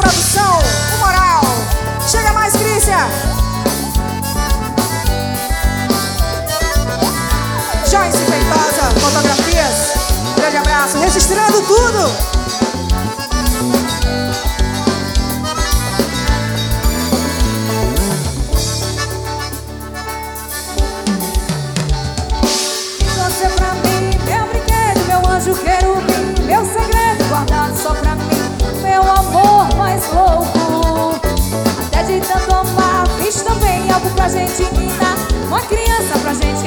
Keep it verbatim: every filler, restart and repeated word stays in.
produção, o moral. Chega mais, Crícia. Joyce Feitosa, fotografias. Grande abraço, registrando tudo. Você pra mim, meu brinquedo, meu anjo querubim, meu segredo guardado só pra mim, meu amor mais louco. Até de tanto amar, fiz também algo pra gente ensinar, uma criança pra gente